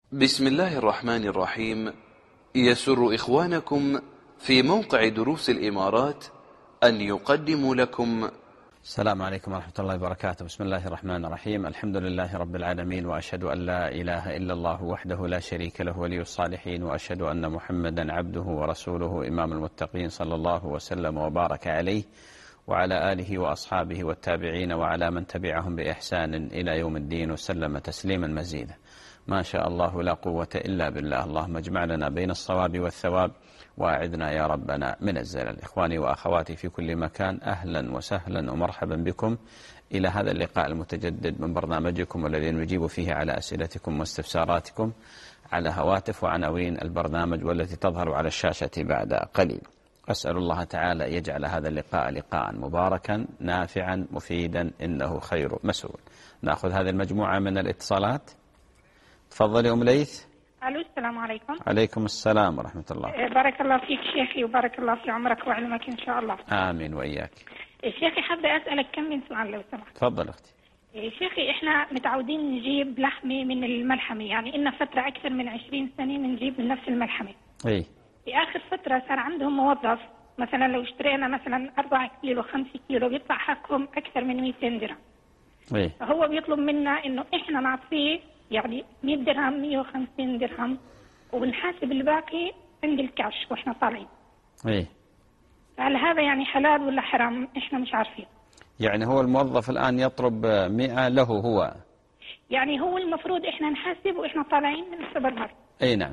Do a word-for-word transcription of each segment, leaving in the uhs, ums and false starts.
بسم الله الرحمن الرحيم. يسر إخوانكم في موقع دروس الإمارات أن يقدموا لكم. السلام عليكم ورحمة الله وبركاته. بسم الله الرحمن الرحيم. الحمد لله رب العالمين، وأشهد أن لا إله إلا الله وحده لا شريك له ولي الصالحين، وأشهد أن محمدا عبده ورسوله إمام المتقين، صلى الله وسلم وبارك عليه وعلى آله وأصحابه والتابعين وعلى من تبعهم بإحسان إلى يوم الدين، وسلم تسليما مزيدا. ما شاء الله لا قوة إلا بالله. اللهم اجمع لنا بين الصواب والثواب، وأعذنا يا ربنا من الزلل. إخواني وأخواتي في كل مكان، أهلا وسهلا ومرحبا بكم إلى هذا اللقاء المتجدد من برنامجكم الذي نجيب فيه على أسئلتكم واستفساراتكم على هواتف وعناوين البرنامج والتي تظهر على الشاشة بعد قليل. أسأل الله تعالى يجعل هذا اللقاء لقاء مباركا نافعا مفيدا، إنه خير مسؤول. نأخذ هذه المجموعة من الاتصالات. تفضلي أم ليث. ألو، السلام عليكم. عليكم السلام ورحمة الله. بارك الله فيك شيخي، وبارك الله في عمرك وعلمك إن شاء الله. آمين وإياك. شيخي حابة أسألك كم من سؤال لو سمحت. تفضل أختي. شيخي إحنا متعودين نجيب لحمة من الملحمة، يعني إن فترة أكثر من عشرين سنة بنجيب من نفس الملحمة. إيه. في آخر فترة صار عندهم موظف، مثلا لو اشترينا مثلا أربعة كيلو خمسة كيلو بيطلع حقهم أكثر من مئتين درهم. إيه. فهو بيطلب منا إنه إحنا نعطيه يعني مئة درهم مئة وخمسين درهم، ونحاسب الباقي عند الكاش واحنا طالعين. ايه. هل هذا يعني حلال ولا حرام؟ احنا مش عارفين. يعني هو الموظف الآن يطلب مئة له هو، يعني هو المفروض احنا نحاسب واحنا طالعين من السوبر ماركت. اي نعم.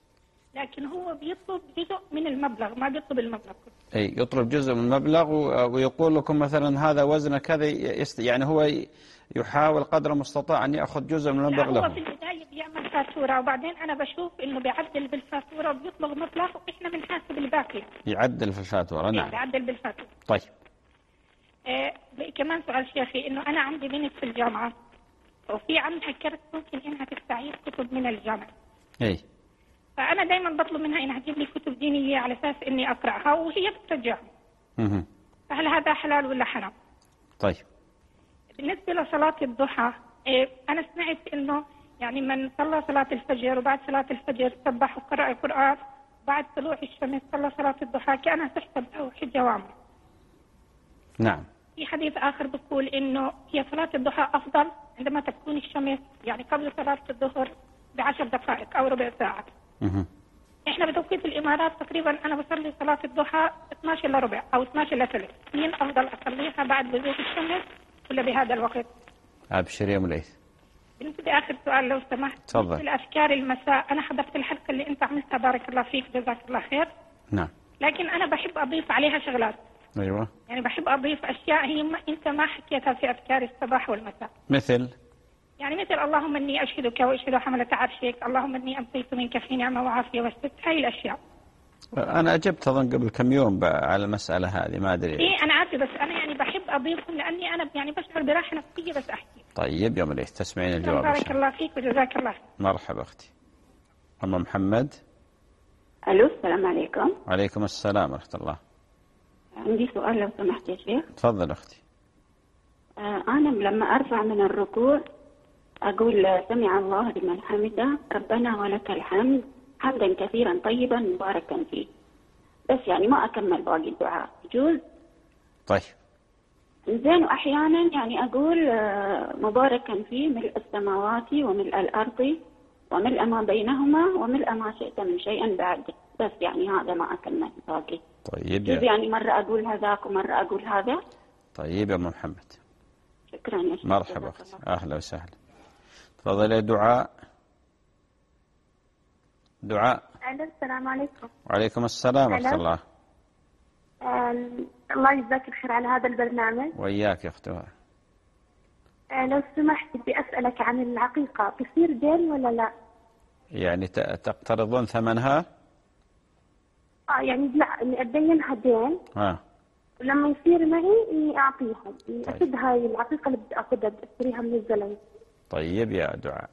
لكن هو بيطلب جزء من المبلغ، ما بيطلب المبلغ كله. اي، يطلب جزء من المبلغ ويقول لكم مثلا هذا وزنه كذا، يعني هو يحاول قدر المستطاع أن يأخذ جزء من المبلغ له. هو في البداية بيعمل فاتورة، وبعدين أنا بشوف إنه بيعدل بالفاتورة وبيطلب مبلغ وإحنا بنحاسب الباقي. يعدل في الفاتورة. نعم. بيعدل بالفاتورة. طيب. آه كمان سؤال شيخي، إنه أنا عندي بنت في الجامعة وفي عندها كرت ممكن إنها تستعير كتب من الجامعة. إيه. فأنا دائما بطلب منها إنها تجيب لي كتب دينية على أساس إني أقرأها وهي بترجعها. اها. فهل هذا حلال ولا حرام؟ طيب. بالنسبة لصلاة الضحى، إيه أنا سمعت إنه يعني من صلى صلاة الفجر وبعد صلاة الفجر سبح وقرأ القرآن، بعد طلوع الشمس صلى صلاة الضحى كأنها تحسب له حجة وعمرة. نعم. في حديث آخر بيقول إنه هي صلاة الضحى أفضل عندما تكون الشمس يعني قبل صلاة الظهر بعشر دقائق أو ربع ساعة. اها. إحنا بتوقيت الإمارات تقريبا أنا بصلي صلاة الضحى اثناشر إلا ربع أو اثناشر إلا ثلث. مين أفضل أصليها بعد بزوغ الشمس ولا بهذا الوقت؟ أبشر يا أم ليث. بالنسبة آخر سؤال لو سمحت. تفضل. بالنسبة لأفكار المساء، أنا حضرت الحلقة اللي أنت عملتها، بارك الله فيك جزاك الله خير. نعم. لكن أنا بحب أضيف عليها شغلات. أيوة. يعني بحب أضيف أشياء هي ما أنت ما حكيتها في أفكار الصباح والمساء. مثل؟ يعني مثل اللهم إني أشهدك وأشهد حملة عرشك، اللهم إني أمسيت منك في نعمة وعافية وستر، هاي الأشياء. أنا أجبت أظن قبل كم يوم على المسألة هذه، ما أدري. إيه أنا عارفة، بس أنا يعني بحب أضيفهم لأني أنا يعني بشعر براحة نفسية بس أحكي. طيب يا مليح، تسمعين الجواب. بارك الله فيك وجزاك الله. مرحبا أختي. أم محمد. ألو، السلام عليكم. وعليكم السلام ورحمة الله. عندي سؤال لو سمحت يا شيخ. تفضل أختي. آه أنا لما أرفع من الركوع أقول سمع الله لمن حمده ربنا ولك الحمد حمدا كثيرا طيبا مباركا فيه، بس يعني ما أكمل باقي الدعاء، يجوز؟ طيب. زين. وأحيانا يعني أقول آه مباركا فيه ملء السماوات وملء الأرض وملء ما بينهما وملء ما شئت من شيء بعد، بس يعني هذا ما أكمل باقي. طيب. يعني مرة أقول هذاك ومرة أقول هذا. طيب يا أم محمد. شكرا يا شيخ. مرحبا أختي، أهلا وسهلا. تفضلي. دعاء. دعاء. السلام عليكم. وعليكم السلام ورحمة الله. الله يجزاك الخير على هذا البرنامج. وإياك يا أختها. لو سمحت بدي أسألك عن العقيقة، بصير دين ولا لا؟ يعني تقترضون ثمنها؟ آه يعني لا، إني أدينها دين. آه. ولما يصير معي إني أعطيها، إني طيب. أخذ هاي العقيقة اللي بدي أخذها بدي أشتريها من الزلمة. طيب يا دعاء.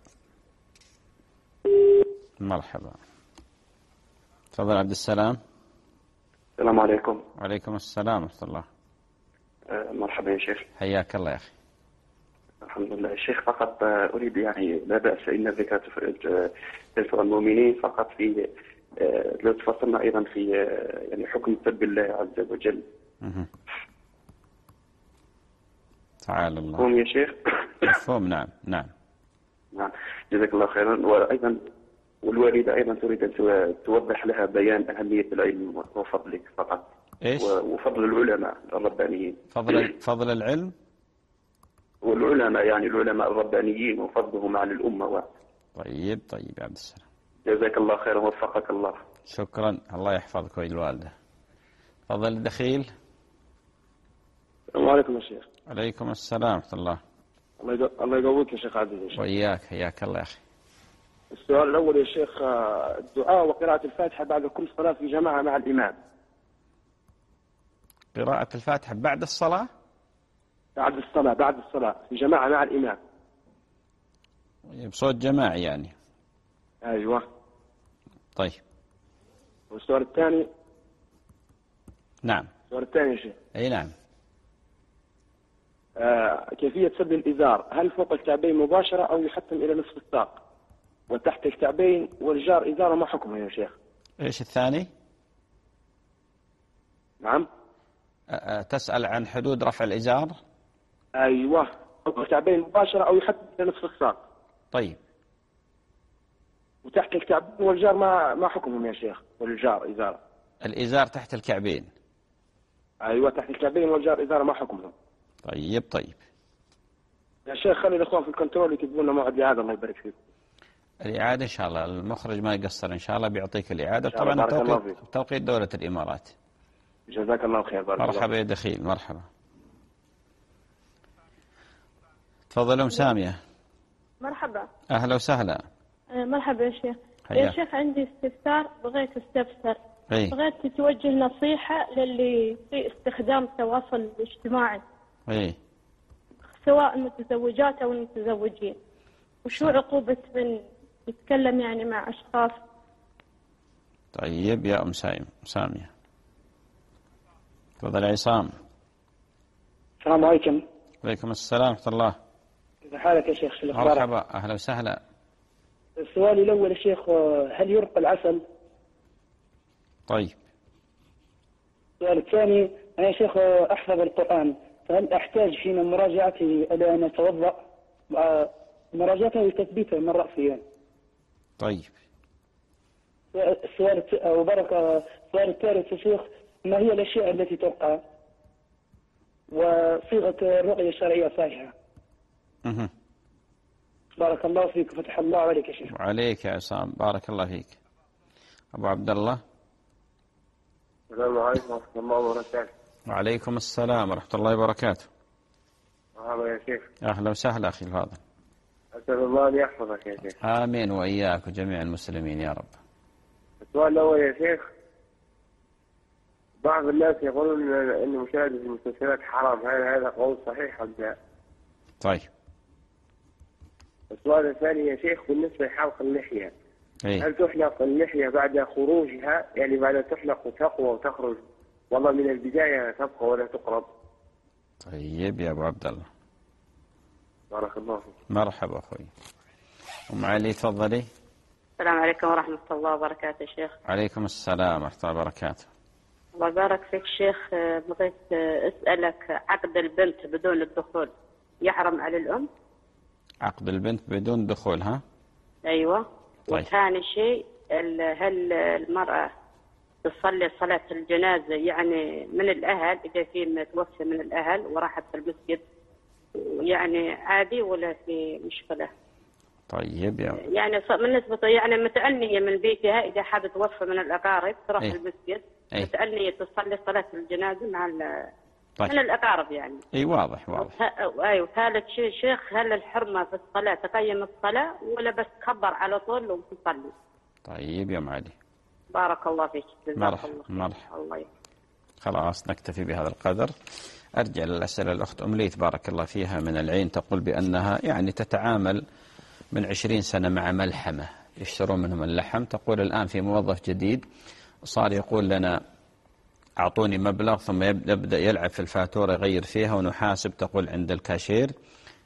مرحبا. تفضل عبد السلام. السلام عليكم. وعليكم السلام ورحمة الله. أه مرحبا يا شيخ. حياك الله يا أخي. الحمد لله. الشيخ فقط أريد يعني لا بأس إن الذكر تنفع المؤمنين، فقط في لو تفصلنا أيضا في يعني حكم سب الله عز وجل. تعالى الله. مفهوم يا شيخ؟ مفهوم. نعم نعم نعم، جزاك الله خيرا. وأيضا والوالدة أيضا تريد أن توضح لها بيان أهمية العلم وفضلك فقط. إيش؟ وفضل العلماء الربانيين. فضل فضل العلم والعلماء، يعني العلماء الربانيين وفضلهم على الأمة. و... طيب طيب يا عبد السلام، جزاك الله خيرا ووفقك الله. شكرا، الله يحفظك والوالدة. تفضل الدخيل. السلام عليكم يا شيخ. عليكم السلام ورحمة الله. الله يقويك يا شيخ عزيز. وإياك، حياك الله يا أخي. السؤال الأول يا شيخ، الدعاء وقراءة الفاتحة بعد كل صلاة في جماعة مع الإمام. قراءة الفاتحة بعد الصلاة؟ بعد الصلاة بعد الصلاة في جماعة مع الإمام بصوت جماعي يعني. أيوة. طيب. والسؤال الثاني. نعم. السؤال الثاني يا شيخ. أي نعم. آه كيفية سد الإزار، هل فوق الكعبين مباشرة أو يحتم إلى نصف الساق، وتحت الكعبين والجار إزارة ما حكمه يا شيخ؟ إيش الثاني؟ نعم. أه تسأل عن حدود رفع الإزار؟ أيوة، فوق الكعبين مباشرة أو يحتم إلى نصف الساق. طيب. وتحت الكعبين والجار ما ما حكمهم يا شيخ؟ والجار إزارة. الإزار تحت الكعبين. أيوة تحت الكعبين والجار إزارة ما حكمهم. طيب طيب يا شيخ خلي الإخوان في الكنترول يكتبوا لنا موعد إعادة، الله يبارك فيك. الإعادة إن شاء الله، المخرج ما يقصر إن شاء الله بيعطيك الإعادة. طبعا التوقيت توقيت دولة الإمارات. جزاك الله خير. بارك مرحبا الله. يا دخيل، مرحبا. تفضل أم سامية. مرحبا. أهلا وسهلا. مرحبا يا شيخ. حيا. يا شيخ عندي استفسار، بغيت استفسر. أي. بغيت توجه نصيحة للي في استخدام التواصل الاجتماعي. أي. سواء المتزوجات أو المتزوجين. وشو عقوبة من يتكلم يعني مع أشخاص؟ طيب يا أم سايم سامية. تفضل عصام. السلام عليكم. وعليكم السلام ورحمة الله. كيف حالك يا شيخ؟ شو الأخبار؟ مرحبا، أهلا وسهلا. سؤالي الأول يا شيخ، هل يرقى العسل؟ طيب. السؤال الثاني، أنا يا شيخ أحفظ القرآن، فهل أحتاج حين مراجعته إلى أن أتوضأ مراجعته وتثبيته من رأسي؟ طيب. السؤال وبارك السؤال الثالث يا شيخ، ما هي الأشياء التي ترقى وصيغة الرقية الشرعية صحيحة؟ اها. بارك الله فيك وفتح الله عليك يا شيخ. وعليك يا عصام، بارك الله فيك. أبو عبد الله. السلام عليكم ورحمة الله وبركاته. وعليكم السلام ورحمة الله وبركاته. مرحبا يا شيخ. أهلا وسهلا أخي الفاضل. أسأل الله أن يحفظك يا شيخ. آمين وإياك وجميع المسلمين يا رب. السؤال الأول يا شيخ، بعض الناس يقولون أن مشاهدة المسلسلات حرام، هل هذا قول صحيح أم لا؟ طيب. السؤال الثاني يا شيخ، بالنسبة لحلق اللحية، أي. هل تحلق اللحية بعد خروجها، يعني بعد تحلق وتقوى وتخرج، والله من البداية تبقى ولا تقرب؟ طيب يا أبو عبد الله. بارك الله فيك. مرحبا أخوي. أم علي تفضلي. السلام عليكم ورحمة الله وبركاته يا شيخ. عليكم السلام ورحمة الله وبركاته. الله يبارك فيك شيخ، بغيت أسألك، عقد البنت بدون الدخول يحرم على الأم؟ عقد البنت بدون دخول ها؟ أيوة. طيب. وثاني شيء، هل المرأة تصلي صلاة الجنازة يعني من الأهل، إذا في متوفى من الأهل وراحت في المسجد يعني عادي ولا في مشكلة؟ طيب يا يعني بالنسبة يعني متأنية من بيتها، إذا حد توفى من الأقارب تروح أي. المسجد أي. متأنية تصلي صلاة الجنازة مع طيب. من الأقارب يعني. اي واضح واضح. ايوه. ثالث شيء شيخ، هل الحرمة في الصلاة تقيم الصلاة ولا بس تكبر على طول وتصلي؟ طيب يا معالي. بارك الله فيك. مرحبا مرحبا. الله يبارك. خلاص نكتفي بهذا القدر. أرجع للأسئلة الأخت أم ليث بارك الله فيها من العين، تقول بأنها يعني تتعامل من عشرين سنة مع ملحمة يشترون منهم اللحم. تقول الآن في موظف جديد صار يقول لنا أعطوني مبلغ ثم يبدأ يلعب في الفاتورة يغير فيها ونحاسب، تقول عند الكاشير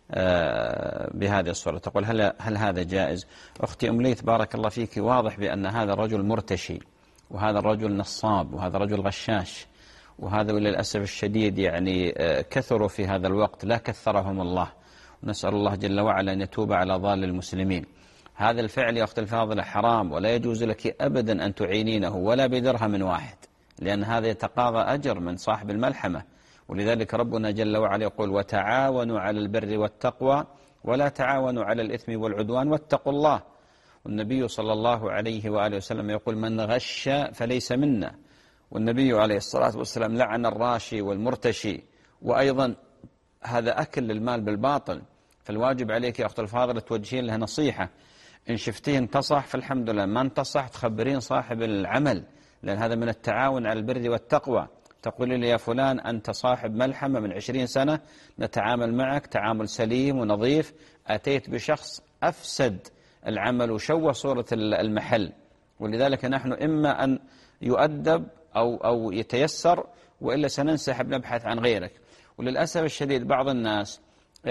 بهذه الصورة. تقول هل, هل هذا جائز؟ أختي أم ليث بارك الله فيك، واضح بأن هذا الرجل مرتشي، وهذا الرجل نصاب، وهذا رجل غشاش، وهذا للأسف الشديد يعني كثروا في هذا الوقت، لا كثرهم الله، ونسأل الله جل وعلا أن يتوب على ضال المسلمين. هذا الفعل يا أخت الفاضلة حرام، ولا يجوز لك أبدا أن تعينينه ولا بدرهم واحد، لأن هذا يتقاضى أجر من صاحب الملحمة. ولذلك ربنا جل وعلا يقول وتعاونوا على البر والتقوى ولا تعاونوا على الإثم والعدوان واتقوا الله. والنبي صلى الله عليه وآله وسلم يقول من غش فليس منا، والنبي عليه الصلاة والسلام لعن الراشي والمرتشي، وأيضا هذا أكل للمال بالباطل. فالواجب عليك يا أخت الفاضلة توجهين له نصيحة، إن شفتيه انتصح فالحمد لله، ما انتصح تخبرين صاحب العمل، لأن هذا من التعاون على البر والتقوى. تقولي لي يا فلان أنت صاحب ملحمة من عشرين سنة، نتعامل معك تعامل سليم ونظيف، أتيت بشخص أفسد العمل وشوه صورة المحل، ولذلك نحن إما أن يؤدب أو, أو يتيسر، وإلا سننسحب نبحث عن غيرك. وللأسف الشديد بعض الناس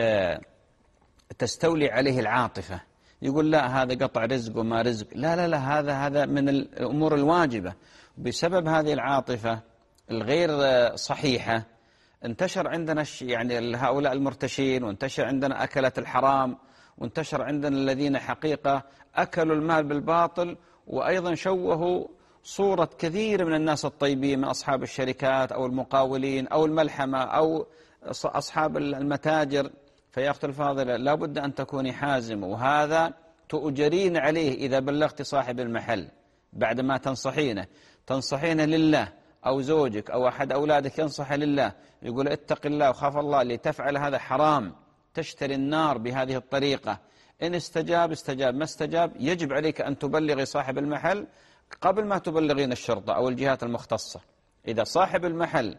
تستولي عليه العاطفة، يقول لا هذا قطع رزق وما رزق، لا لا لا هذا هذا من الأمور الواجبة. بسبب هذه العاطفة الغير صحيحة انتشر عندنا يعني هؤلاء المرتشين، وانتشر عندنا أكلة الحرام، وانتشر عندنا الذين حقيقة أكلوا المال بالباطل، وأيضا شوهوا صورة كثير من الناس الطيبين من أصحاب الشركات أو المقاولين أو الملحمة أو أصحاب المتاجر. فيا أخت الفاضلة لا بد أن تكوني حازمة، وهذا تؤجرين عليه إذا بلغت صاحب المحل بعدما تنصحينه، تنصحينه لله، أو زوجك أو أحد أولادك ينصح لله، يقول اتق الله وخاف الله، لتفعل هذا حرام، تشتري النار بهذه الطريقة. إن استجاب استجاب، ما استجاب يجب عليك أن تبلغي صاحب المحل قبل ما تبلغين الشرطة أو الجهات المختصة. إذا صاحب المحل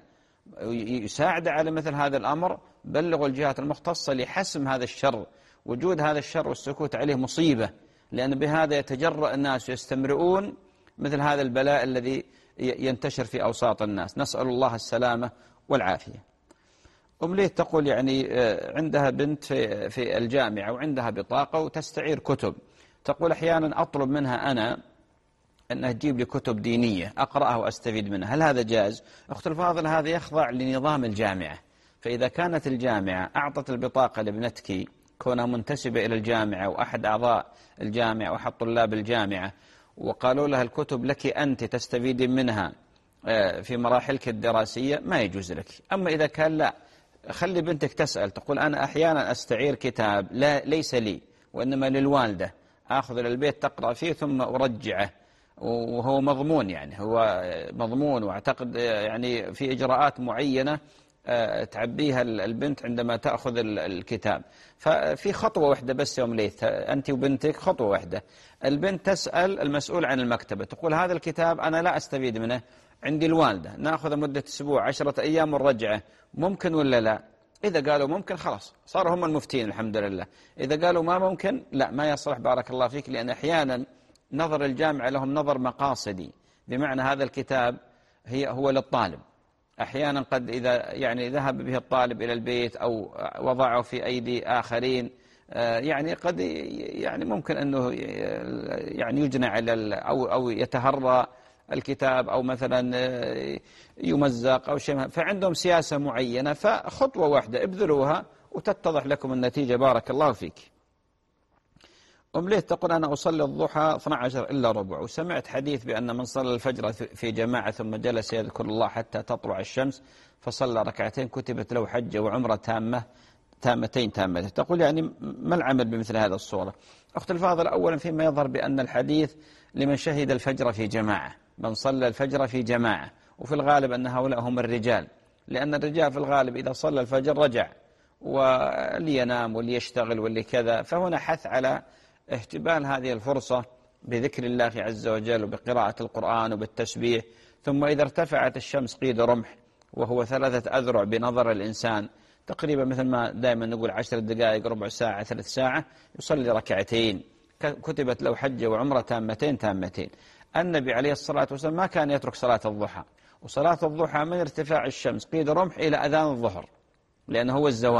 يساعد على مثل هذا الأمر بلغوا الجهات المختصة لحسم هذا الشر. وجود هذا الشر والسكوت عليه مصيبة، لأن بهذا يتجرأ الناس ويستمرئون مثل هذا البلاء الذي ينتشر في أوساط الناس، نسأل الله السلامة والعافية. أم ليث تقول يعني عندها بنت في, في الجامعة وعندها بطاقة وتستعير كتب، تقول أحيانا أطلب منها أنا أنها تجيب لي كتب دينية أقرأها وأستفيد منها، هل هذا جائز؟ أخت الفاضل هذا يخضع لنظام الجامعة، فإذا كانت الجامعة أعطت البطاقة لابنتك كونها منتسبة إلى الجامعة وأحد أعضاء الجامعة وأحد طلاب الجامعة، وقالوا لها الكتب لك أنت تستفيدين منها في مراحلك الدراسية، ما يجوز لك. أما إذا كان لا، خلي بنتك تسأل، تقول أنا أحيانا أستعير كتاب لا ليس لي وإنما للوالدة، أخذ للبيت تقرأ فيه ثم أرجعه، وهو مضمون، يعني هو مضمون، واعتقد يعني في إجراءات معينة تعبيها البنت عندما تأخذ الكتاب. ففي خطوة واحدة بس يا أم ليث، أنت وبنتك خطوة واحدة، البنت تسأل المسؤول عن المكتبة، تقول هذا الكتاب أنا لا أستفيد منه، عندي الوالدة، نأخذ مدة أسبوع عشرة أيام ونرجعه، ممكن ولا لا؟ إذا قالوا ممكن خلاص صاروا هم المفتين الحمد لله، إذا قالوا ما ممكن لا ما يصلح بارك الله فيك، لأن أحيانا نظر الجامعة لهم نظر مقاصدي، بمعنى هذا الكتاب هي هو للطالب، أحيانا قد إذا يعني ذهب به الطالب إلى البيت أو وضعه في أيدي آخرين يعني قد يعني ممكن أنه يعني يجنى على أو أو يتهرى الكتاب أو مثلا يمزق أو شيء، فعندهم سياسة معينة، فخطوة واحدة ابذلوها وتتضح لكم النتيجة بارك الله فيك. أم ليث تقول أنا أصلي الضحى اثني عشر إلا ربع، وسمعت حديث بأن من صلى الفجر في جماعة ثم جلس يذكر الله حتى تطلع الشمس فصلى ركعتين كتبت له حجة وعمرة تامة تامتين تامتين. تقول يعني ما العمل بمثل هذا الصورة؟ أخت الفاضل أولا فيما يظهر بأن الحديث لمن شهد الفجر في جماعة، من صلى الفجر في جماعة، وفي الغالب أن هؤلاء هم الرجال، لأن الرجال في الغالب إذا صلى الفجر رجع واللي ينام واللي يشتغل واللي كذا، فهنا حث على اهتبال هذه الفرصة بذكر الله عز وجل وبقراءة القرآن وبالتسبيح. ثم إذا ارتفعت الشمس قيد رمح وهو ثلاثة أذرع بنظر الإنسان، تقريبا مثل ما دائما نقول عشر دقائق ربع ساعة ثلاث ساعة، يصلي ركعتين كتبت له حجة وعمرة تامتين تامتين. النبي عليه الصلاة والسلام ما كان يترك صلاة الضحى، وصلاة الضحى من ارتفاع الشمس قيد رمح إلى أذان الظهر، لأنه هو الزوال،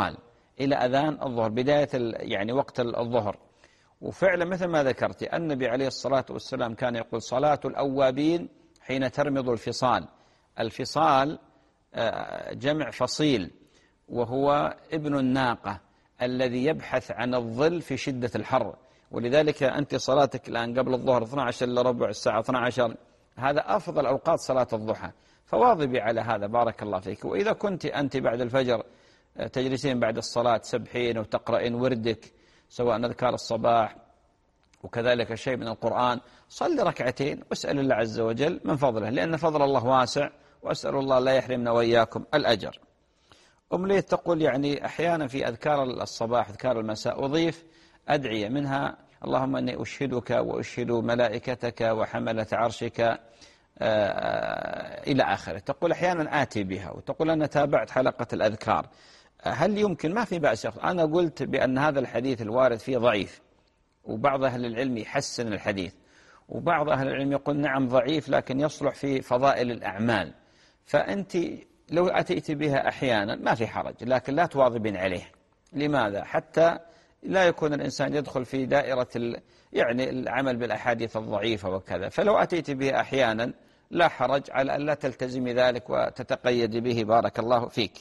إلى أذان الظهر، بداية يعني وقت الظهر. وفعلا مثل ما ذكرت النبي عليه الصلاة والسلام كان يقول صلاة الأوابين حين ترمض الفصال. الفصال جمع فصيل، وهو ابن الناقة الذي يبحث عن الظل في شدة الحر. ولذلك أنت صلاتك الآن قبل الظهر اثني عشر إلا ربع الساعة اثني عشر، هذا أفضل أوقات صلاة الضحى، فواظبي على هذا بارك الله فيك. وإذا كنت أنت بعد الفجر تجلسين بعد الصلاة تسبحين وتقرأين وردك سواء أذكار الصباح وكذلك شيء من القرآن، صل ركعتين واسأل الله عز وجل من فضله، لأن فضل الله واسع، وأسأل الله لا يحرمنا وإياكم الأجر. أم ليث تقول يعني أحيانا في أذكار الصباح أذكار المساء أضيف أدعية، منها اللهم أني أشهدك وأشهد ملائكتك وحملة عرشك إلى آخره. تقول أحيانا آتي بها، وتقول أنا تابعت حلقة الأذكار، هل يمكن؟ ما في بأس. أنا قلت بأن هذا الحديث الوارد فيه ضعيف، وبعض أهل العلم يحسن الحديث، وبعض أهل العلم يقول نعم ضعيف لكن يصلح في فضائل الأعمال. فأنت لو أتيت بها أحيانا ما في حرج، لكن لا تواظبين عليه. لماذا؟ حتى لا يكون الإنسان يدخل في دائرة يعني العمل بالأحاديث الضعيفة وكذا. فلو أتيت به أحيانا لا حرج على أن لا تلتزمي ذلك وتتقيد به بارك الله فيك.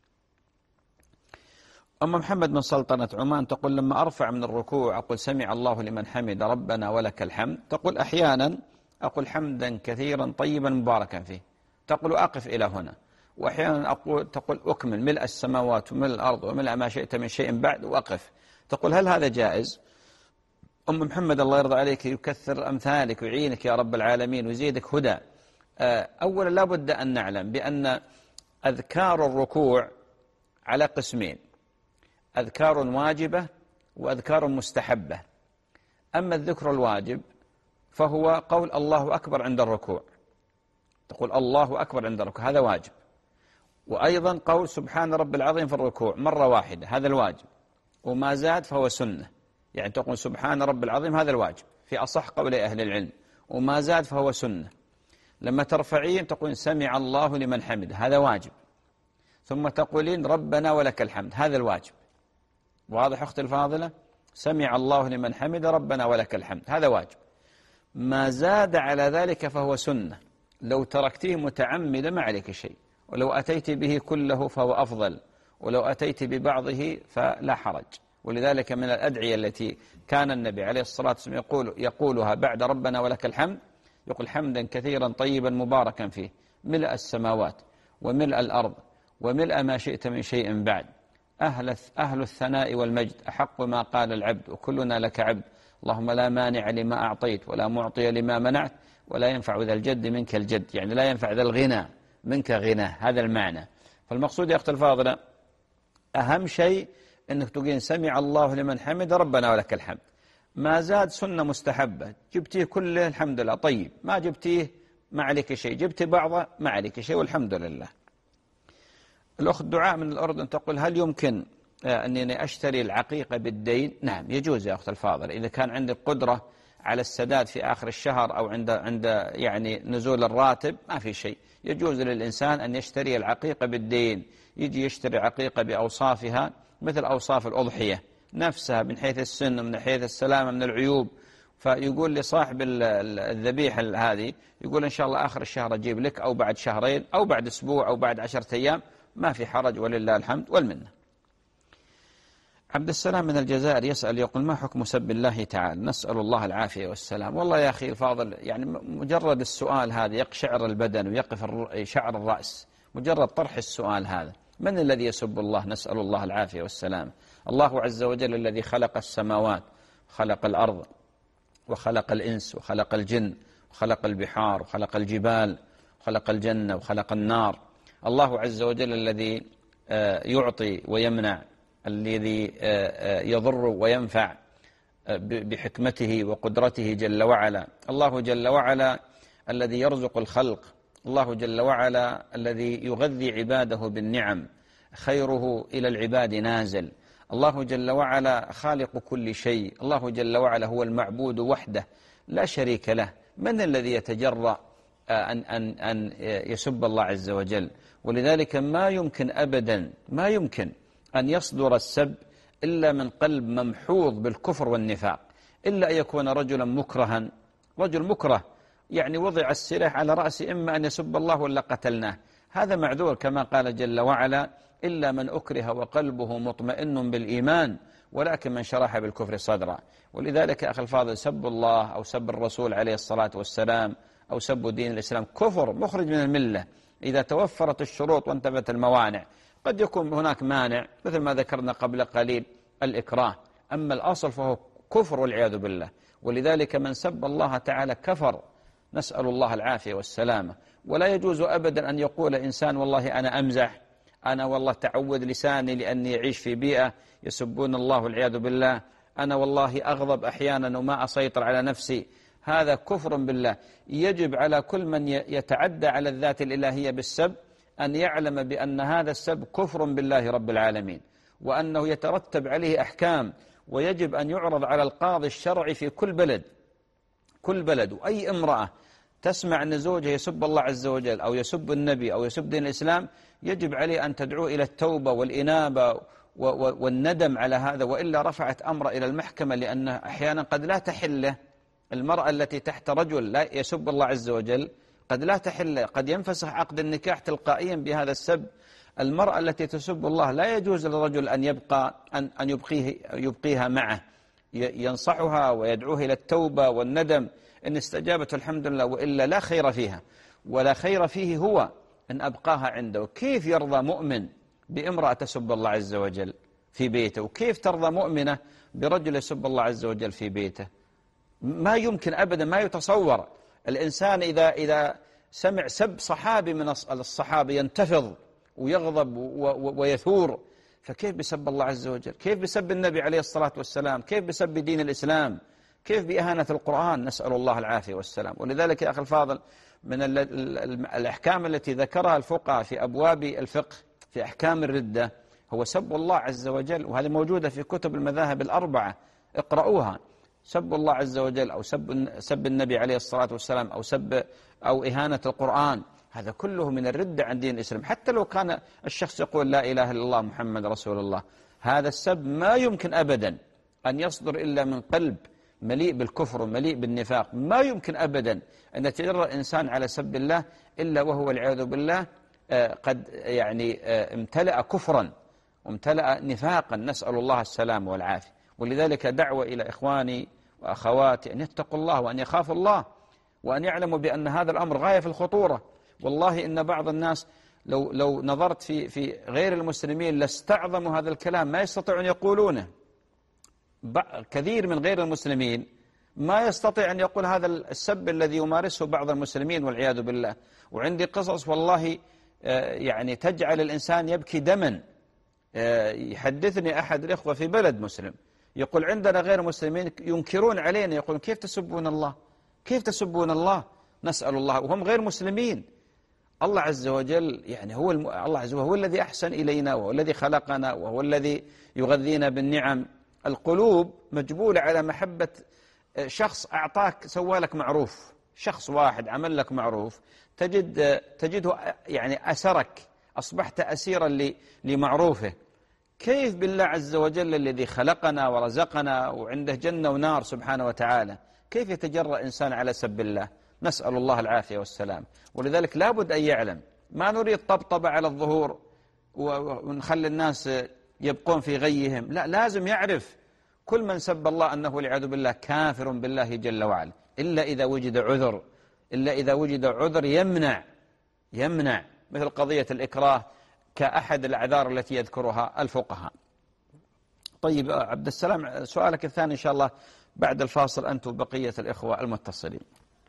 أم محمد من سلطنة عمان تقول لما أرفع من الركوع أقول سمع الله لمن حمد ربنا ولك الحمد. تقول أحيانا أقول حمدا كثيرا طيبا مباركا فيه. تقول أقف إلى هنا. وأحيانا أقول تقول أكمل ملء السماوات وملء الأرض وملء ما شئت من شيء بعد وأقف. تقول هل هذا جائز؟ أم محمد الله يرضى عليك يكثر أمثالك ويعينك يا رب العالمين ويزيدك هدى. أولا لا بد أن نعلم بأن أذكار الركوع على قسمين، أذكار واجبة وأذكار مستحبة. أما الذكر الواجب فهو قول الله أكبر عند الركوع، تقول الله أكبر عند الركوع هذا واجب، وأيضا قول سبحان رب العظيم في الركوع مرة واحدة هذا الواجب، وما زاد فهو سنة. يعني تقول سبحان رب العظيم هذا الواجب في أصح قول أهل العلم، وما زاد فهو سنة. لما ترفعين تقول سمع الله لمن حمد هذا واجب، ثم تقولين ربنا ولك الحمد هذا الواجب. واضح أختي الفاضلة؟ سمع الله لمن حمد ربنا ولك الحمد هذا واجب. ما زاد على ذلك فهو سنة، لو تركتيه متعمدا ما عليك شيء، ولو أتيت به كله فهو أفضل، ولو أتيت ببعضه فلا حرج. ولذلك من الأدعية التي كان النبي عليه الصلاة والسلام يقول يقولها بعد ربنا ولك الحمد، يقول حمدا كثيرا طيبا مباركا فيه ملء السماوات وملء الأرض وملء ما شئت من شيء بعد، أهل أهل الثناء والمجد أحق ما قال العبد وكلنا لك عبد، اللهم لا مانع لما أعطيت ولا معطي لما منعت ولا ينفع ذا الجد منك الجد. يعني لا ينفع ذا الغنى منك غنى، هذا المعنى. فالمقصود يا أخت الفاضلة أهم شيء أنك تقول سمع الله لمن حمد ربنا ولك الحمد. ما زاد سنة مستحبة، جبتيه كله الحمد لله طيب، ما جبتيه ما عليك شيء، جبت بعضه ما عليك شيء والحمد لله. الأخت دعاء من الأردن تقول هل يمكن أنني أشتري العقيقة بالدين؟ نعم يجوز يا أخت الفاضل، إذا كان عندك قدرة على السداد في آخر الشهر أو عند عند يعني نزول الراتب ما في شيء، يجوز للإنسان أن يشتري العقيقة بالدين، يجي يشتري عقيقة بأوصافها مثل أوصاف الأضحية نفسها من حيث السن ومن حيث السلامة من العيوب. فيقول لصاحب الذبيحة هذه يقول إن شاء الله آخر الشهر أجيب لك أو بعد شهرين أو بعد أسبوع أو بعد عشرة أيام، ما في حرج ولله الحمد والمنة. عبد السلام من الجزائر يسأل يقول ما حكم سب الله تعالى؟ نسأل الله العافية والسلام. والله يا أخي الفاضل يعني مجرد السؤال هذا يقشعر البدن ويقف شعر الرأس، مجرد طرح السؤال هذا. من الذي يسب الله؟ نسأل الله العافية والسلام. الله عز وجل الذي خلق السماوات خلق الأرض وخلق الإنس وخلق الجن وخلق البحار وخلق الجبال وخلق الجنة وخلق النار. الله عز وجل الذي يعطي ويمنع، الذي يضر وينفع بحكمته وقدرته جل وعلا. الله جل وعلا الذي يرزق الخلق، الله جل وعلا الذي يغذي عباده بالنعم، خيره إلى العباد نازل. الله جل وعلا خالق كل شيء، الله جل وعلا هو المعبود وحده لا شريك له. من الذي يتجرأ أن, أن, أن يسب الله عز وجل؟ ولذلك ما يمكن أبدا ما يمكن أن يصدر السب إلا من قلب ممحوظ بالكفر والنفاق، إلا أن يكون رجلا مكرها، رجل مكره يعني وضع السلاح على رأسه إما أن يسب الله ولا قتلناه، هذا معذور كما قال جل وعلا: إلا من أكره وقلبه مطمئن بالإيمان ولكن من شرح بالكفر صدرا. ولذلك أخي الفاضل سب الله أو سب الرسول عليه الصلاة والسلام أو سب دين الإسلام كفر مخرج من الملة إذا توفرت الشروط وانتفت الموانع. قد يكون هناك مانع مثل ما ذكرنا قبل قليل الإكراه، أما الأصل فهو كفر والعياذ بالله. ولذلك من سب الله تعالى كفر، نسأل الله العافية والسلامة. ولا يجوز أبدا أن يقول إنسان والله أنا أمزح، أنا والله تعود لساني لأني يعيش في بيئة يسبون الله والعياذ بالله، أنا والله أغضب أحيانا وما أسيطر على نفسي، هذا كفر بالله. يجب على كل من يتعدى على الذات الإلهية بالسب أن يعلم بأن هذا السب كفر بالله رب العالمين، وأنه يترتب عليه أحكام، ويجب أن يعرض على القاضي الشرعي في كل بلد كل بلد. وأي امرأة تسمع أن زوجها يسب الله عز وجل أو يسب النبي أو يسب دين الإسلام يجب عليه أن تدعو إلى التوبة والإنابة والندم على هذا، وإلا رفعت أمر إلى المحكمة، لأن أحيانا قد لا تحل المرأة التي تحت رجل لا يسب الله عز وجل، قد لا تحل، قد ينفسخ عقد النكاح تلقائيا بهذا السب. المرأة التي تسب الله لا يجوز للرجل أن يبقى أن أن يبقيه يبقيها معه، ينصحها ويدعوها إلى التوبة والندم، إن استجابت الحمد لله، وإلا لا خير فيها، ولا خير فيه هو أن أبقاها عنده. كيف يرضى مؤمن بامرأة تسب الله عز وجل في بيته؟ وكيف ترضى مؤمنة برجل يسب الله عز وجل في بيته؟ ما يمكن أبدا، ما يتصور. الإنسان إذا إذا سمع سب صحابي من الصحابة ينتفض ويغضب ويثور، فكيف بسب الله عز وجل؟ كيف بسب النبي عليه الصلاة والسلام؟ كيف بسب دين الإسلام؟ كيف بإهانة القرآن؟ نسأل الله العافية والسلام. ولذلك يا أخي الفاضل من الأحكام التي ذكرها الفقهاء في أبواب الفقه في أحكام الردة هو سب الله عز وجل، وهذه موجودة في كتب المذاهب الأربعة، اقرأوها. سب الله عز وجل أو سب سب النبي عليه الصلاة والسلام أو سب أو إهانة القرآن، هذا كله من الردة عن دين الإسلام. حتى لو كان الشخص يقول لا إله إلا الله محمد رسول الله، هذا السب ما يمكن أبدا أن يصدر إلا من قلب مليء بالكفر ومليء بالنفاق. ما يمكن أبدا أن يتجرأ الإنسان على سب الله إلا وهو والعياذ بالله قد يعني امتلأ كفرا وامتلأ نفاقا، نسأل الله السلامة والعافية. ولذلك دعوة إلى إخواني وأخواتي أن يتقوا الله وأن يخافوا الله، وأن يعلموا بأن هذا الأمر غاية في الخطورة. والله إن بعض الناس لو لو نظرت في في غير المسلمين لاستعظموا هذا الكلام، ما يستطيعون يقولونه. كثير من غير المسلمين ما يستطيع أن يقول هذا السب الذي يمارسه بعض المسلمين والعياذ بالله. وعندي قصص والله يعني تجعل الإنسان يبكي دما. يحدثني أحد الإخوة في بلد مسلم يقول عندنا غير مسلمين ينكرون علينا، يقولون كيف تسبون الله، كيف تسبون الله، نسأل الله وهم غير مسلمين. الله عز وجل يعني هو الم... الله عز وجل هو الذي أحسن إلينا، وهو الذي خلقنا، وهو الذي يغذينا بالنعم. القلوب مجبولة على محبة شخص أعطاك، سوالك معروف، شخص واحد عمل لك معروف، تجد تجده يعني أسرك، أصبحت أسيرا لمعروفه. كيف بالله عز وجل الذي خلقنا ورزقنا وعنده جنة ونار سبحانه وتعالى، كيف يتجرأ إنسان على سب الله؟ نسأل الله العافية والسلام. ولذلك لابد أن يعلم، ما نريد طبطبة على الظهور ونخلي الناس يبقون في غيهم، لا، لازم يعرف كل من سب الله أنه والعياذ بالله كافر بالله جل وعلا، إلا إذا وجد عذر، إلا إذا وجد عذر يمنع يمنع مثل قضية الإكراه كأحد الأعذار التي يذكرها الفقهاء. طيب عبد السلام، سؤالك الثاني إن شاء الله بعد الفاصل أنت وبقية الإخوة المتصلين.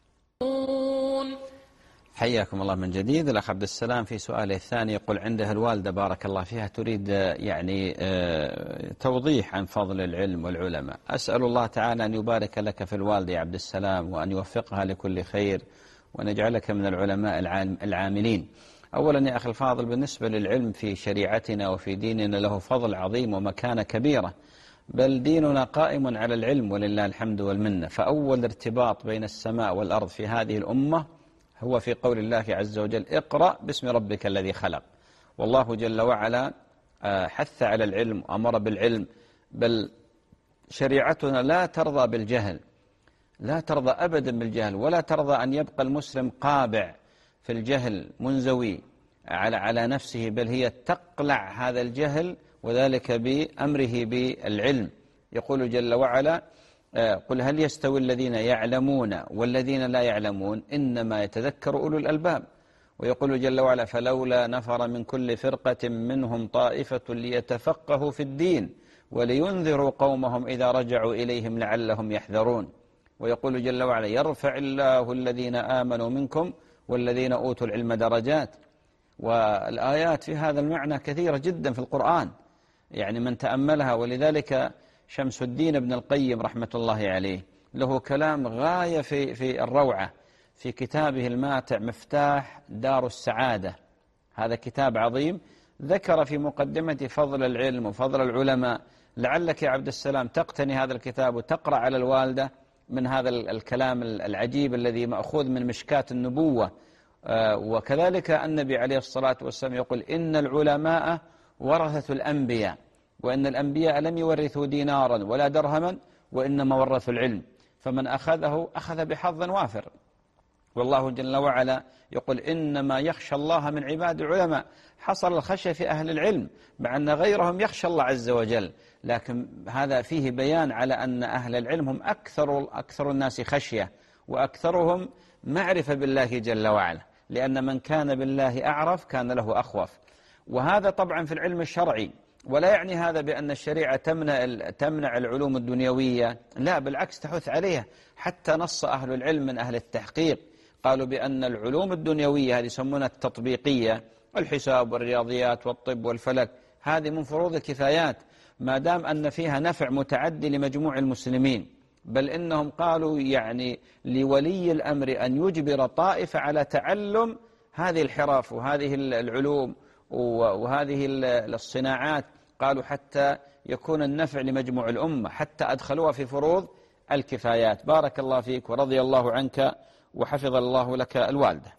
حياكم الله من جديد. الأخ عبد السلام في سؤاله الثاني يقول عندها الوالدة بارك الله فيها تريد يعني توضيح عن فضل العلم والعلماء. أسأل الله تعالى أن يبارك لك في الوالدة يا عبد السلام، وأن يوفقها لكل خير، وأن يجعلك من العلماء العاملين. أولا يا أخي الفاضل، بالنسبة للعلم في شريعتنا وفي ديننا له فضل عظيم ومكانة كبيرة، بل ديننا قائم على العلم ولله الحمد والمنة. فأول ارتباط بين السماء والأرض في هذه الأمة هو في قول الله عز وجل اقرأ باسم ربك الذي خلق. والله جل وعلا حث على العلم وأمر بالعلم، بل شريعتنا لا ترضى بالجهل، لا ترضى أبدا بالجهل، ولا ترضى أن يبقى المسلم قابع في الجهل منزوي على على نفسه، بل هي تقلع هذا الجهل، وذلك بأمره بالعلم. يقول جل وعلا: قل هل يستوي الذين يعلمون والذين لا يعلمون إنما يتذكر أولو الألباب. ويقول جل وعلا: فلولا نفر من كل فرقة منهم طائفة ليتفقهوا في الدين ولينذروا قومهم إذا رجعوا إليهم لعلهم يحذرون. ويقول جل وعلا: يرفع الله الذين آمنوا منكم والذين أوتوا العلم درجات. والآيات في هذا المعنى كثيرة جدا في القرآن، يعني من تأملها. ولذلك شمس الدين ابن القيم رحمة الله عليه له كلام غاية في في الروعة في كتابه الماتع مفتاح دار السعادة. هذا كتاب عظيم ذكر في مقدمة فضل العلم وفضل العلماء. لعلك يا عبد السلام تقتني هذا الكتاب وتقرأ على الوالدة من هذا الكلام العجيب الذي مأخوذ من مشكاة النبوة. وكذلك النبي عليه الصلاة والسلام يقول: إن العلماء ورثة الأنبياء، وإن الأنبياء لم يورثوا دينارا ولا درهما وإنما ورثوا العلم، فمن أخذه أخذ بحظ وافر. والله جل وعلا يقول: إنما يخشى الله من عباد العلماء. حصل الخشية في أهل العلم، مع أن غيرهم يخشى الله عز وجل، لكن هذا فيه بيان على أن أهل العلم هم أكثر, أكثر الناس خشية وأكثرهم معرفة بالله جل وعلا، لأن من كان بالله أعرف كان له أخوف. وهذا طبعا في العلم الشرعي، ولا يعني هذا بأن الشريعة تمنع, تمنع العلوم الدنيوية، لا بالعكس تحث عليها. حتى نص أهل العلم من أهل التحقيق قالوا بأن العلوم الدنيوية هذه يسمونها التطبيقية، الحساب والرياضيات والطب والفلك، هذه من فروض الكفايات ما دام أن فيها نفع متعدي لمجموع المسلمين. بل إنهم قالوا يعني لولي الأمر أن يجبر طائفة على تعلم هذه الحرف وهذه العلوم وهذه الصناعات، قالوا حتى يكون النفع لمجموع الأمة، حتى أدخلوها في فروض الكفايات. بارك الله فيك ورضي الله عنك وحفظ الله لك الوالدة.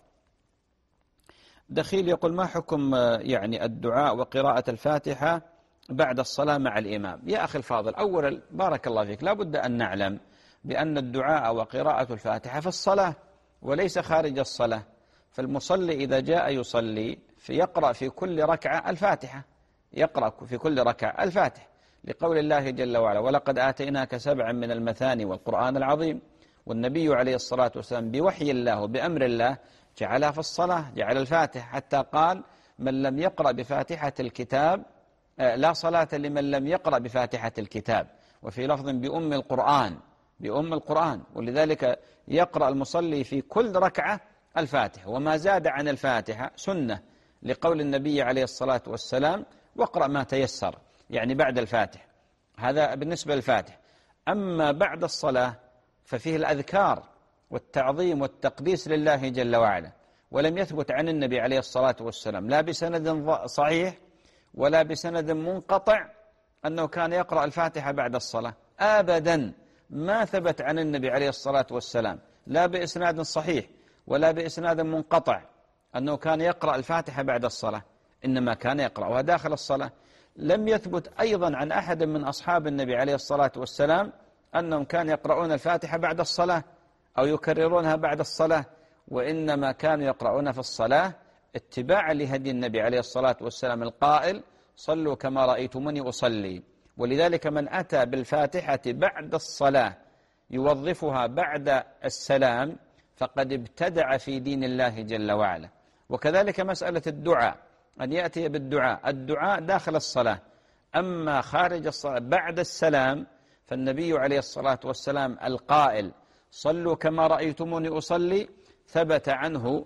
دخيل يقول: ما حكم يعني الدعاء وقراءة الفاتحة بعد الصلاة مع الإمام؟ يا أخي الفاضل، أولا بارك الله فيك، لا بد أن نعلم بأن الدعاء وقراءة الفاتحة في الصلاة وليس خارج الصلاة. فالمصلي إذا جاء يصلي فيقرأ في كل ركعة الفاتحة، يقرأ في كل ركعة الفاتحة، لقول الله جل وعلا: ولقد آتيناك سبعا من المثاني والقرآن العظيم. والنبي عليه الصلاة والسلام بوحي الله وبأمر الله جعلها في الصلاة، جعل الفاتحة، حتى قال: من لم يقرأ بفاتحة الكتاب لا صلاة لمن لم يقرأ بفاتحة الكتاب. وفي لفظ بأم القرآن، بأم القرآن. ولذلك يقرأ المصلي في كل ركعة الفاتحة، وما زاد عن الفاتحة سنة، لقول النبي عليه الصلاة والسلام: واقرأ ما تيسر، يعني بعد الفاتحة. هذا بالنسبة للفاتحة. أما بعد الصلاة ففيه الأذكار والتعظيم والتقديس لله جل وعلا، ولم يثبت عن النبي عليه الصلاة والسلام لا بسند صحيح ولا بسند منقطع أنه كان يقرأ الفاتحة بعد الصلاة أبدا. ما ثبت عن النبي عليه الصلاة والسلام لا بإسناد صحيح ولا بإسناد منقطع أنه كان يقرأ الفاتحة بعد الصلاة، إنما كان يقرأها داخل الصلاة. لم يثبت أيضا عن أحد من أصحاب النبي عليه الصلاة والسلام أنهم كانوا يقرؤون الفاتحة بعد الصلاة أو يكررونها بعد الصلاة، وإنما كانوا يقرؤون في الصلاة اتباعا لهدي النبي عليه الصلاة والسلام القائل: صلوا كما رأيتموني أصلي. ولذلك من أتى بالفاتحة بعد الصلاة يوظفها بعد السلام فقد ابتدع في دين الله جل وعلا. وكذلك مسألة الدعاء، أن يأتي بالدعاء، الدعاء داخل الصلاة. أما خارج الصلاة بعد السلام فالنبي عليه الصلاة والسلام القائل: صلوا كما رأيتموني أصلي، ثبت عنه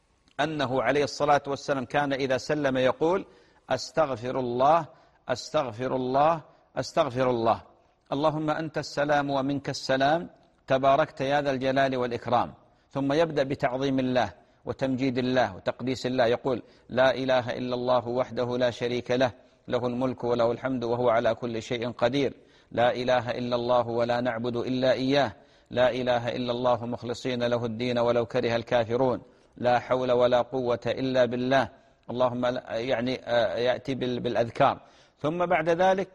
أنه عليه الصلاة والسلام كان إذا سلم يقول: أستغفر الله أستغفر الله أستغفر الله، اللهم أنت السلام ومنك السلام، تباركت يا ذا الجلال والإكرام. ثم يبدأ بتعظيم الله وتمجيد الله وتقديس الله، يقول: لا إله إلا الله وحده لا شريك له، له الملك وله الحمد وهو على كل شيء قدير، لا إله إلا الله ولا نعبد إلا إياه، لا إله إلا الله مخلصين له الدين ولو كره الكافرون، لا حول ولا قوة إلا بالله، اللهم يعني يأتي بالأذكار، ثم بعد ذلك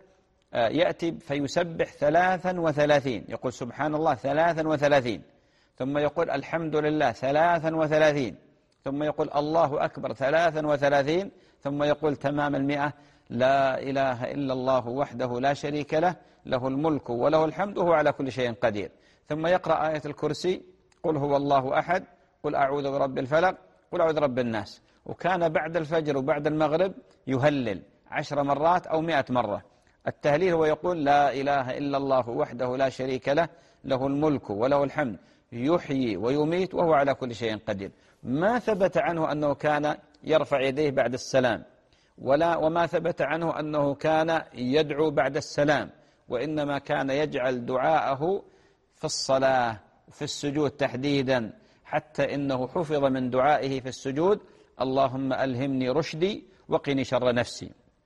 يأتي فيسبح ثلاثا وثلاثين، يقول سبحان الله ثلاثا وثلاثين، ثم يقول الحمد لله ثلاثا وثلاثين، ثم يقول الله أكبر ثلاثا وثلاثين، ثم يقول تمام المئة لا إله إلا الله وحده لا شريك له له الملك وله الحمد وهو على كل شيء قدير، ثم يقرأ آية الكرسي قل هو الله أحد، قل أعوذ برب الفلق، قل أعوذ برب الناس. وكان بعد الفجر وبعد المغرب يهلل عشر مرات أو مئة مرة. التهليل هو يقول لا إله إلا الله وحده لا شريك له له الملك وله الحمد يحيي ويميت وهو على كل شيء قدير. ما ثبت عنه أنه كان يرفع يديه بعد السلام، ولا وما ثبت عنه أنه كان يدعو بعد السلام، وإنما كان يجعل دعاءه في الصلاة وفي السجود تحديدا، حتى إنه حفظ من دعائه في السجود اللهم ألهمني رشدي وقني شر نفسي،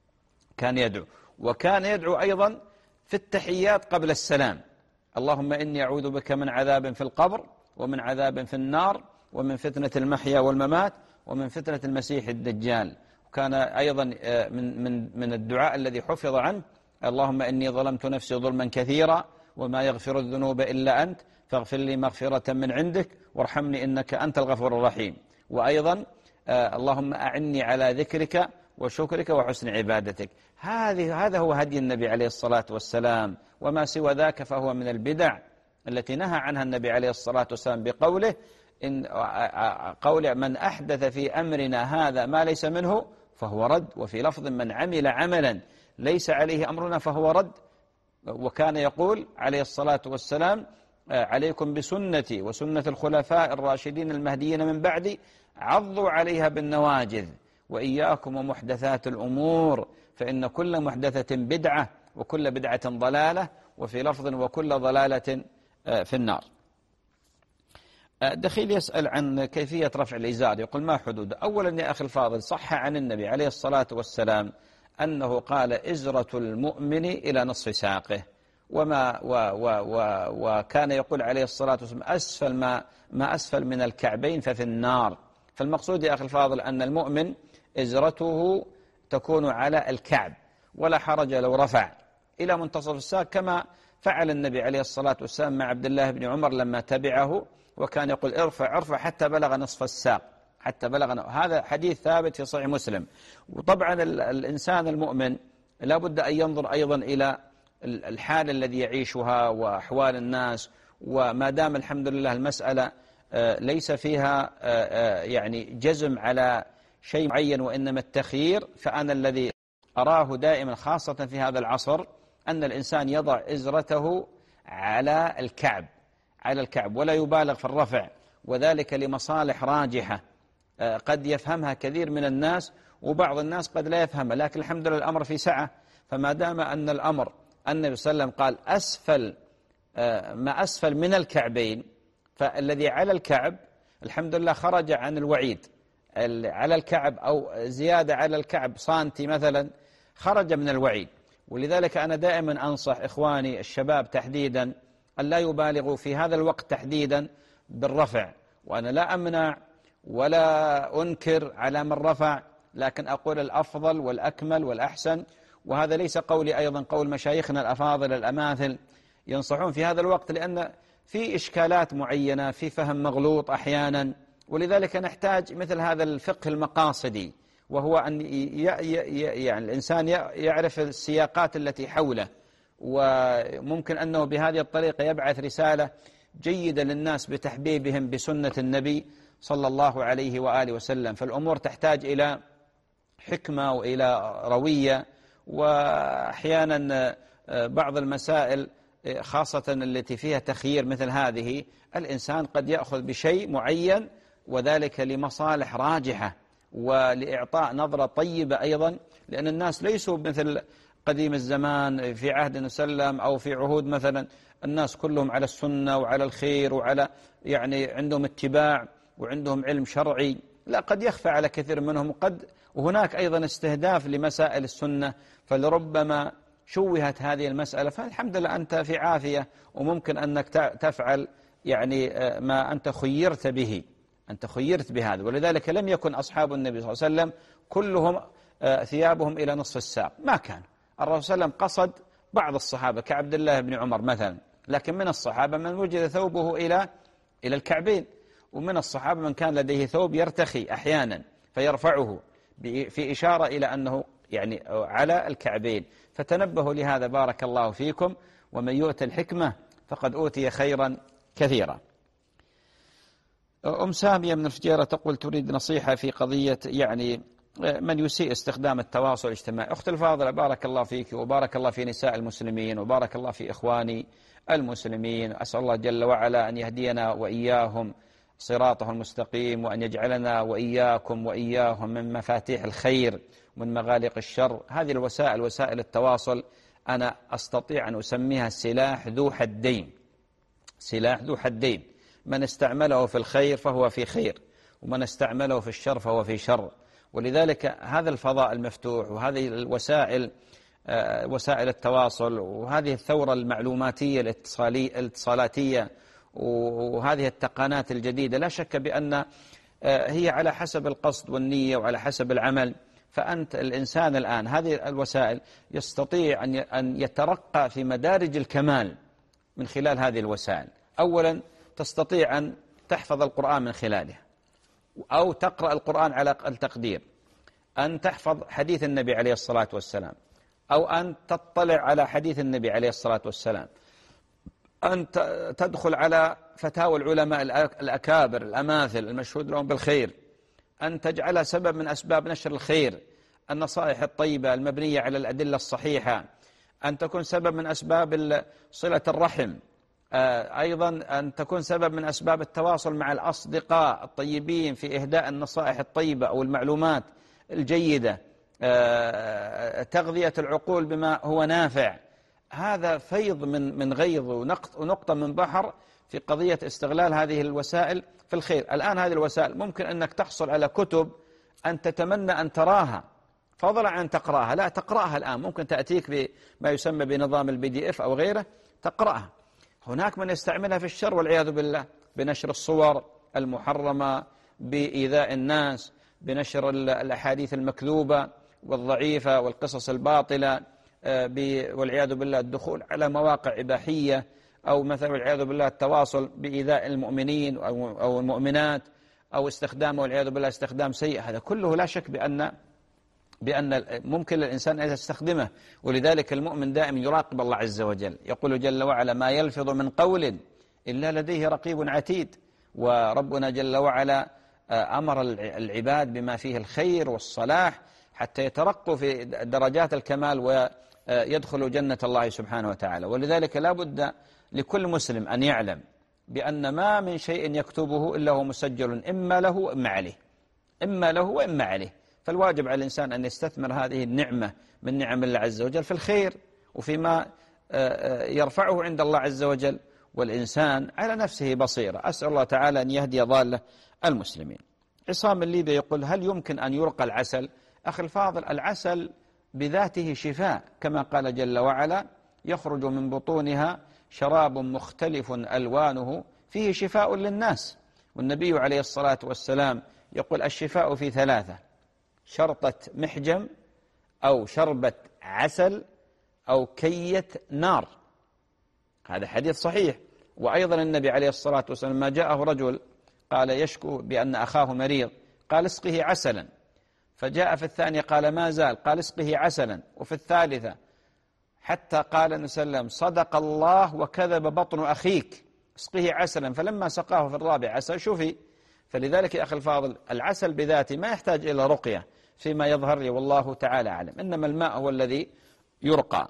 كان يدعو. وكان يدعو أيضا في التحيات قبل السلام اللهم إني أعوذ بك من عذاب في القبر ومن عذاب في النار ومن فتنة المحيا والممات ومن فتنة المسيح الدجال. وكان أيضا من من من الدعاء الذي حفظ عنه اللهم إني ظلمت نفسي ظلما كثيرا وما يغفر الذنوب إلا أنت فاغفر لي مغفرة من عندك وارحمني إنك أنت الغفور الرحيم. وأيضا اللهم أعني على ذكرك وشكرك وحسن عبادتك. هذه هذا هو هدي النبي عليه الصلاة والسلام، وما سوى ذاك فهو من البدع التي نهى عنها النبي عليه الصلاة والسلام بقوله إن قول من أحدث في أمرنا هذا ما ليس منه فهو رد، وفي لفظ من عمل عملا ليس عليه أمرنا فهو رد. وكان يقول عليه الصلاة والسلام عليكم بسنتي وسنة الخلفاء الراشدين المهديين من بعدي عضوا عليها بالنواجذ وإياكم ومحدثات الأمور فإن كل محدثة بدعة وكل بدعة ضلالة، وفي لفظ وكل ضلالة في النار. دخيل يسأل عن كيفية رفع الإزار، يقول ما حدود؟ أولا يا أخي الفاضل، صح عن النبي عليه الصلاة والسلام أنه قال إزرة المؤمن إلى نصف ساقه، وما و و و وكان يقول عليه الصلاة والسلام أسفل ما ما أسفل من الكعبين ففي النار. فالمقصود يا أخي الفاضل أن المؤمن إزرته تكون على الكعب، ولا حرج لو رفع إلى منتصف الساق كما فعل النبي عليه الصلاة والسلام مع عبد الله بن عمر لما تبعه، وكان يقول ارفع ارفع حتى بلغ نصف الساق، حتى بلغ. هذا حديث ثابت في صحيح مسلم. وطبعا الإنسان المؤمن لا بد أن ينظر أيضا إلى الحال الذي يعيشها وأحوال الناس، وما دام الحمد لله المسألة ليس فيها يعني جزم على شيء معين وإنما التخيير، فأنا الذي أراه دائما خاصة في هذا العصر أن الإنسان يضع إزرته على الكعب على الكعب ولا يبالغ في الرفع، وذلك لمصالح راجحة قد يفهمها كثير من الناس وبعض الناس قد لا يفهمها، لكن الحمد لله الأمر في سعة. فما دام أن الأمر النبي صلى الله عليه وسلم قال أسفل ما أسفل من الكعبين، فالذي على الكعب الحمد لله خرج عن الوعيد. على الكعب أو زيادة على الكعب سانتي مثلا خرج من الوعيد. ولذلك أنا دائما أنصح إخواني الشباب تحديدا أن لا يبالغوا في هذا الوقت تحديدا بالرفع، وأنا لا أمنع ولا أنكر على من رفع، لكن أقول الأفضل والأكمل والأحسن، وهذا ليس قولي، أيضا قول مشايخنا الأفاضل الأماثل ينصحون في هذا الوقت، لأن في إشكالات معينة، في فهم مغلوط أحيانا، ولذلك نحتاج مثل هذا الفقه المقاصدي، وهو أن يعني الإنسان يعرف السياقات التي حوله، وممكن أنه بهذه الطريقة يبعث رسالة جيدة للناس بتحبيبهم بسنة النبي صلى الله عليه وآله وسلم. فالأمور تحتاج إلى حكمة وإلى روية، وأحيانا بعض المسائل خاصة التي فيها تخيير مثل هذه الإنسان قد يأخذ بشيء معين، وذلك لمصالح راجحة ولإعطاء نظرة طيبة أيضا، لأن الناس ليسوا مثل قديم الزمان في عهد وسلم أو في عهود مثلا الناس كلهم على السنة وعلى الخير وعلى يعني عندهم اتباع وعندهم علم شرعي. لا، قد يخفى على كثير منهم، قد وهناك أيضا استهداف لمسائل السنة، فلربما شوهت هذه المسألة. فالحمد لله أنت في عافية، وممكن أنك تفعل يعني ما أنت خيرت به. أنت خيرت بهذا. ولذلك لم يكن أصحاب النبي صلى الله عليه وسلم كلهم ثيابهم إلى نصف الساق، ما كان. الرسول صلى الله عليه وسلم قصد بعض الصحابة كعبد الله بن عمر مثلا، لكن من الصحابة من وجد ثوبه إلى إلى الكعبين، ومن الصحابة من كان لديه ثوب يرتخي أحيانا فيرفعه في إشارة إلى أنه يعني على الكعبين. فتنبهوا لهذا بارك الله فيكم، ومن يؤت الحكمة فقد أوتي خيرا كثيرا. أم سامية من الفجيرة تقول تريد نصيحة في قضية يعني من يسيء استخدام التواصل الاجتماعي. أخت الفاضلة بارك الله فيك، وبارك الله في نساء المسلمين، وبارك الله في إخواني المسلمين. أسأل الله جل وعلا أن يهدينا وإياهم صراطه المستقيم، وأن يجعلنا وإياكم وإياهم من مفاتيح الخير ومن مغالق الشر. هذه الوسائل وسائل التواصل أنا أستطيع أن أسميها سلاح ذو حدين، سلاح ذو حدين، من استعمله في الخير فهو في خير، ومن استعمله في الشر فهو في شر. ولذلك هذا الفضاء المفتوح وهذه الوسائل وسائل التواصل وهذه الثورة المعلوماتية الاتصالاتية وهذه التقنيات الجديدة لا شك بأن هي على حسب القصد والنية وعلى حسب العمل. فأنت الإنسان الآن هذه الوسائل يستطيع أن يترقى في مدارج الكمال من خلال هذه الوسائل. أولا تستطيع أن تحفظ القرآن من خلاله، أو تقرأ القرآن على التقدير، أن تحفظ حديث النبي عليه الصلاة والسلام، أو أن تطلع على حديث النبي عليه الصلاة والسلام، أن تدخل على فتاوى العلماء الأكابر الأماثل المشهود لهم بالخير، أن تجعلها سبب من أسباب نشر الخير، النصائح الطيبة المبنية على الأدلة الصحيحة، أن تكون سبب من أسباب صلة الرحم، أيضا أن تكون سبب من أسباب التواصل مع الأصدقاء الطيبين في إهداء النصائح الطيبة أو المعلومات الجيدة، تغذية العقول بما هو نافع. هذا فيض من من غيظ ونقطة من بحر في قضية استغلال هذه الوسائل في الخير. الآن هذه الوسائل ممكن أنك تحصل على كتب أن تتمنى أن تراها فضلا عن تقرأها، لا تقرأها الآن، ممكن تأتيك بما يسمى بنظام البي دي اف أو غيره تقرأها. هناك من يستعملها في الشر والعياذ بالله، بنشر الصور المحرمة، بإيذاء الناس، بنشر الأحاديث المكذوبة والضعيفة والقصص الباطلة، والعياذ بالله الدخول على مواقع إباحية، أو مثلا والعياذ بالله التواصل بإيذاء المؤمنين أو المؤمنات، أو استخدامه والعياذ بالله استخدام سيء. هذا كله لا شك بأن بأن ممكن للإنسان أن يستخدمه. ولذلك المؤمن دائما يراقب الله عز وجل، يقول جل وعلا ما يلفظ من قول إلا لديه رقيب عتيد. وربنا جل وعلا أمر العباد بما فيه الخير والصلاح حتى يترقوا في درجات الكمال ويدخلوا جنة الله سبحانه وتعالى. ولذلك لا بد لكل مسلم أن يعلم بأن ما من شيء يكتبه إلا هو مسجل، إما له وإما عليه، إما له وإما عليه. فالواجب على الإنسان أن يستثمر هذه النعمة من نعم الله عز وجل في الخير وفيما يرفعه عند الله عز وجل، والإنسان على نفسه بصيرة. أسأل الله تعالى أن يهدي ضالة المسلمين. عصام الليبي يقول هل يمكن أن يرقى العسل؟ أخي الفاضل، العسل بذاته شفاء، كما قال جل وعلا يخرج من بطونها شراب مختلف ألوانه فيه شفاء للناس. والنبي عليه الصلاة والسلام يقول الشفاء في ثلاثة: شرطة محجم، أو شربة عسل، أو كية نار. هذا حديث صحيح. وأيضا النبي عليه الصلاة والسلام ما جاءه رجل قال يشكو بأن أخاه مريض قال اسقه عسلا، فجاء في الثانية قال ما زال قال اسقه عسلا، وفي الثالثة حتى قال النبي صلى الله عليه وسلم صدق الله وكذب بطن أخيك اسقه عسلا، فلما سقاه في الرابع عسل شفي. فلذلك يا أخي الفاضل العسل بذاته ما يحتاج إلى رقية فيما يظهر لي والله تعالى أعلم، إنما الماء هو الذي يرقى.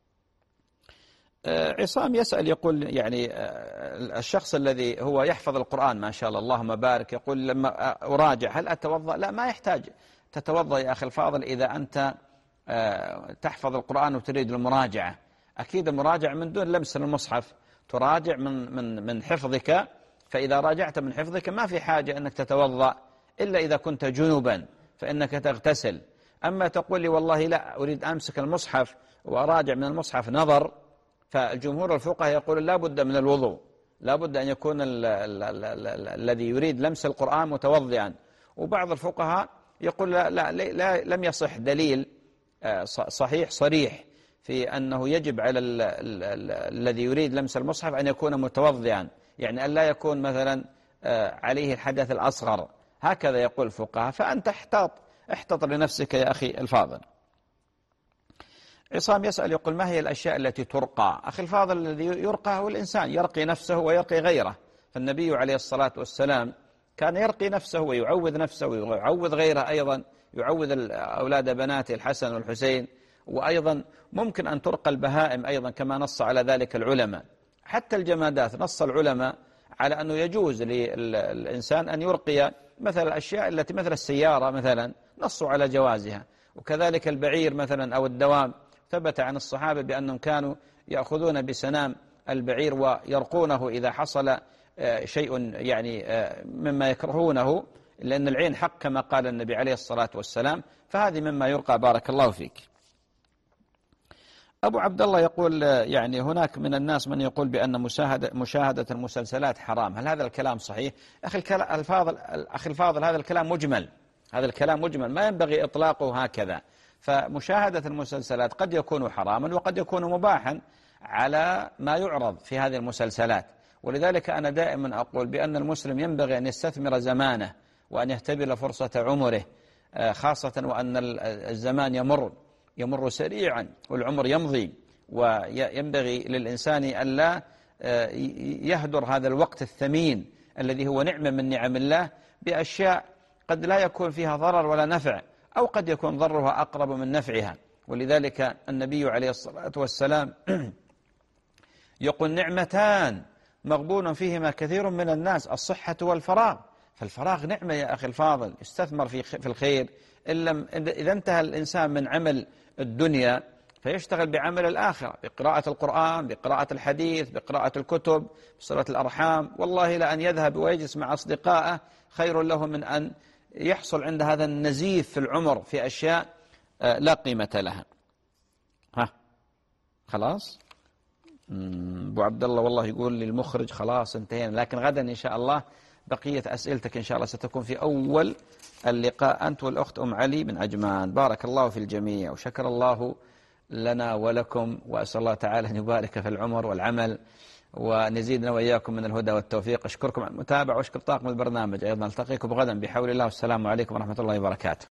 عصام يسأل يقول يعني الشخص الذي هو يحفظ القرآن ما شاء الله اللهم بارك، يقول لما أراجع هل أتوضأ؟ لا، ما يحتاج تتوضأ يا أخي الفاضل إذا أنت تحفظ القرآن وتريد المراجعة. أكيد المراجعة من دون لمس المصحف، تراجع من من من حفظك، فإذا راجعت من حفظك ما في حاجة أنك تتوضأ إلا إذا كنت جنوبا فإنك تغتسل. أما تقول لي والله لا أريد أمسك المصحف وأراجع من المصحف نظر، فالجمهور الفقهاء يقول لا بد من الوضوء، لابد أن يكون ال ال ال ال ال الذي يريد لمس القرآن متوضئا. وبعض الفقهاء يقول لا, لا, لا لم يصح دليل صحيح صريح في أنه يجب على ال ال ال الذي يريد لمس المصحف أن يكون متوضئا، يعني أن لا يكون مثلا عليه الحدث الأصغر، هكذا يقول الفقهاء. فأنت احتاط احتط لنفسك يا أخي الفاضل. عصام يسأل يقول ما هي الأشياء التي ترقى؟ أخي الفاضل، الذي يرقى هو الإنسان، يرقي نفسه ويرقي غيره. فالنبي عليه الصلاة والسلام كان يرقي نفسه ويعوذ نفسه ويعوذ غيره أيضا، يعوذ أولاد بناته الحسن والحسين. وأيضا ممكن أن ترقى البهائم أيضا كما نص على ذلك العلماء. حتى الجمادات نص العلماء على أنه يجوز للإنسان أن يرقي مثل الأشياء التي مثل السيارة مثلا، نصوا على جوازها. وكذلك البعير مثلا أو الدواب، ثبت عن الصحابة بأنهم كانوا يأخذون بسنام البعير ويرقونه إذا حصل شيء يعني مما يكرهونه، لأن العين حق كما قال النبي عليه الصلاة والسلام. فهذه مما يرقى. بارك الله فيك. أبو عبد الله يقول يعني هناك من الناس من يقول بأن مشاهدة, مشاهدة المسلسلات حرام، هل هذا الكلام صحيح؟ أخي الفاضل, أخي الفاضل هذا الكلام مجمل، هذا الكلام مجمل ما ينبغي إطلاقه هكذا. فمشاهدة المسلسلات قد يكون حراما وقد يكون مباحا على ما يعرض في هذه المسلسلات. ولذلك أنا دائما أقول بأن المسلم ينبغي أن يستثمر زمانه وأن يهتبل فرصة عمره، خاصة وأن الزمان يمر يمر سريعا والعمر يمضي، وينبغي للإنسان أن لا يهدر هذا الوقت الثمين الذي هو نعمة من نعم الله بأشياء قد لا يكون فيها ضرر ولا نفع، أو قد يكون ضررها أقرب من نفعها. ولذلك النبي عليه الصلاة والسلام يقول نعمتان مغبون فيهما كثير من الناس، الصحة والفراغ. فالفراغ نعمة يا أخي الفاضل، يستثمر في في الخير. إذا انتهى الإنسان من عمل الدنيا فيشتغل بعمل الآخرة، بقراءة القرآن، بقراءة الحديث، بقراءة الكتب، بصلة الأرحام. والله لأن يذهب ويجلس مع أصدقائه خير له من أن يحصل عند هذا النزيف في العمر في أشياء لا قيمة لها. ها خلاص. أبو عبد الله والله يقول للمخرج خلاص انتهينا، لكن غدا إن شاء الله بقية أسئلتك إن شاء الله ستكون في أول اللقاء، أنت والأخت أم علي من عجمان. بارك الله في الجميع وشكر الله لنا ولكم، وأسأل الله تعالى أن يبارك في العمر والعمل ونزيدنا وإياكم من الهدى والتوفيق. أشكركم على المتابعة وأشكر طاقم البرنامج أيضا. نلتقيكم غدا بحول الله، والسلام عليكم ورحمة الله وبركاته.